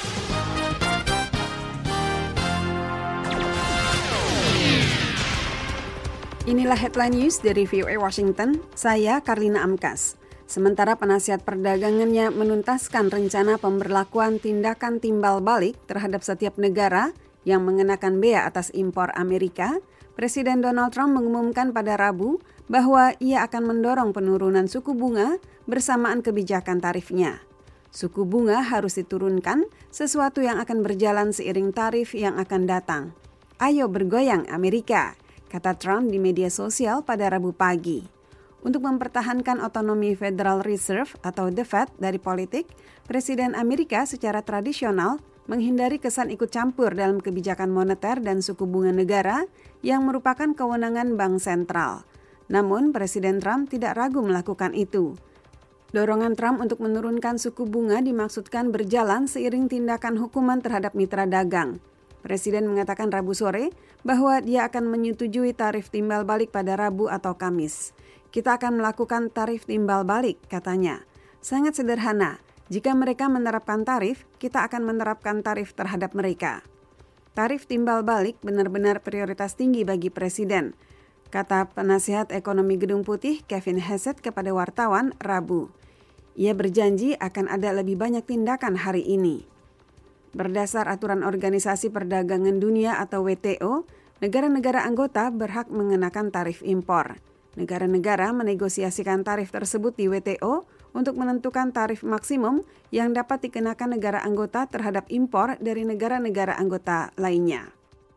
Inilah headline news dari VOA Washington, saya Karlina Amkas. Sementara penasihat perdagangannya menuntaskan rencana pemberlakuan tindakan timbal balik terhadap setiap negara yang mengenakan bea atas impor Amerika, Presiden Donald Trump mengumumkan pada Rabu bahwa ia akan mendorong penurunan suku bunga bersamaan kebijakan tarifnya. Suku bunga harus diturunkan, sesuatu yang akan berjalan seiring tarif yang akan datang. Ayo bergoyang Amerika, kata Trump di media sosial pada Rabu pagi. Untuk mempertahankan otonomi Federal Reserve atau The Fed dari politik, Presiden Amerika secara tradisional menghindari kesan ikut campur dalam kebijakan moneter dan suku bunga negara yang merupakan kewenangan bank sentral. Namun, Presiden Trump tidak ragu melakukan itu. Dorongan Trump untuk menurunkan suku bunga dimaksudkan berjalan seiring tindakan hukuman terhadap mitra dagang. Presiden mengatakan Rabu sore bahwa dia akan menyetujui tarif timbal balik pada Rabu atau Kamis. Kita akan melakukan tarif timbal balik, katanya. Sangat sederhana, jika mereka menerapkan tarif, kita akan menerapkan tarif terhadap mereka. Tarif timbal balik benar-benar prioritas tinggi bagi Presiden, kata penasihat ekonomi Gedung Putih Kevin Hassett kepada wartawan Rabu. Ia berjanji akan ada lebih banyak tindakan hari ini. Berdasar aturan Organisasi Perdagangan Dunia atau WTO, negara-negara anggota berhak mengenakan tarif impor. Negara-negara menegosiasikan tarif tersebut di WTO untuk menentukan tarif maksimum yang dapat dikenakan negara anggota terhadap impor dari negara-negara anggota lainnya.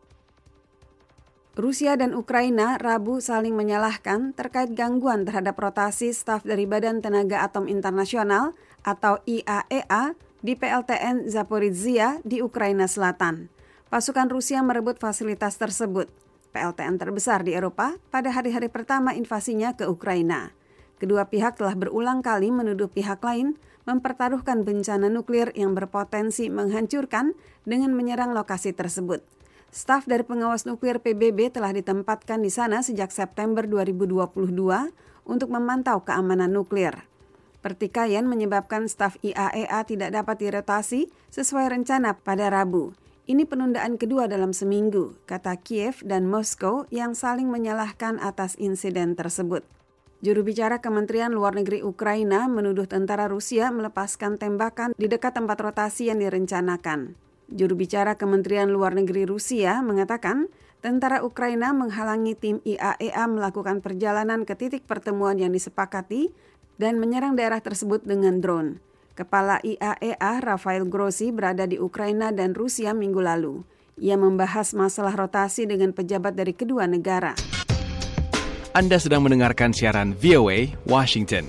Rusia dan Ukraina Rabu saling menyalahkan terkait gangguan terhadap rotasi staf dari Badan Tenaga Atom Internasional atau IAEA di PLTN Zaporizhzhia di Ukraina Selatan. Pasukan Rusia merebut fasilitas tersebut, PLTN terbesar di Eropa, pada hari-hari pertama invasinya ke Ukraina. Kedua pihak telah berulang kali menuduh pihak lain mempertaruhkan bencana nuklir yang berpotensi menghancurkan dengan menyerang lokasi tersebut. Staf dari pengawas nuklir PBB telah ditempatkan di sana sejak September 2022 untuk memantau keamanan nuklir. Pertikaian menyebabkan staf IAEA tidak dapat dirotasi sesuai rencana pada Rabu. Ini penundaan kedua dalam seminggu, kata Kiev dan Moskow yang saling menyalahkan atas insiden tersebut. Juru bicara Kementerian Luar Negeri Ukraina menuduh tentara Rusia melepaskan tembakan di dekat tempat rotasi yang direncanakan. Juru bicara Kementerian Luar Negeri Rusia mengatakan tentara Ukraina menghalangi tim IAEA melakukan perjalanan ke titik pertemuan yang disepakati dan menyerang daerah tersebut dengan drone. Kepala IAEA Rafael Grossi berada di Ukraina dan Rusia minggu lalu. Ia membahas masalah rotasi dengan pejabat dari kedua negara. Anda sedang mendengarkan siaran VOA Washington.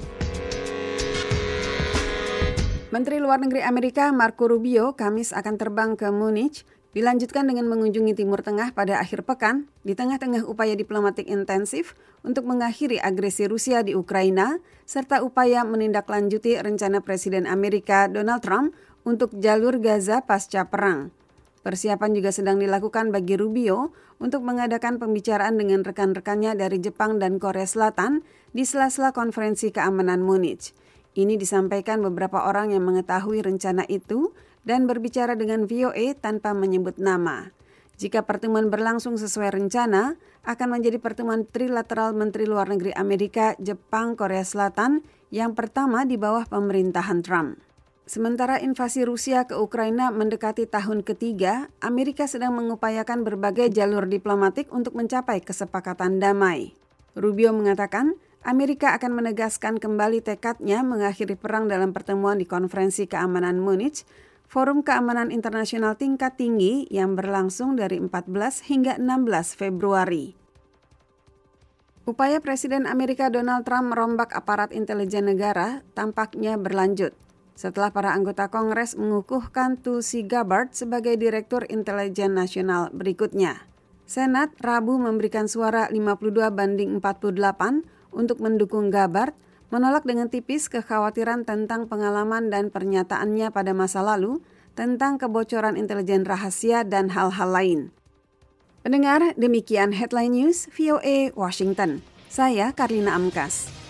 Menteri Luar Negeri Amerika Marco Rubio Kamis akan terbang ke Munich, dilanjutkan dengan mengunjungi Timur Tengah pada akhir pekan, di tengah-tengah upaya diplomatik intensif untuk mengakhiri agresi Rusia di Ukraina, serta upaya menindaklanjuti rencana Presiden Amerika Donald Trump untuk jalur Gaza pasca perang. Persiapan juga sedang dilakukan bagi Rubio untuk mengadakan pembicaraan dengan rekan-rekannya dari Jepang dan Korea Selatan di sela-sela konferensi keamanan Munich. Ini disampaikan beberapa orang yang mengetahui rencana itu dan berbicara dengan VOA tanpa menyebut nama. Jika pertemuan berlangsung sesuai rencana, akan menjadi pertemuan trilateral Menteri Luar Negeri Amerika, Jepang, Korea Selatan yang pertama di bawah pemerintahan Trump. Sementara invasi Rusia ke Ukraina mendekati tahun ketiga, Amerika sedang mengupayakan berbagai jalur diplomatik untuk mencapai kesepakatan damai. Rubio mengatakan, Amerika akan menegaskan kembali tekadnya mengakhiri perang dalam pertemuan di Konferensi Keamanan Munich, forum keamanan internasional tingkat tinggi yang berlangsung dari 14 hingga 16 Februari. Upaya Presiden Amerika Donald Trump merombak aparat intelijen negara tampaknya berlanjut setelah para anggota Kongres mengukuhkan Tulsi Gabbard sebagai Direktur Intelijen Nasional berikutnya. Senat Rabu memberikan suara 52-48 untuk mendukung Gabbard, menolak dengan tipis kekhawatiran tentang pengalaman dan pernyataannya pada masa lalu tentang kebocoran intelijen rahasia dan hal-hal lain. Pendengar, demikian Headline News VOA Washington. Saya Karlina Amkas.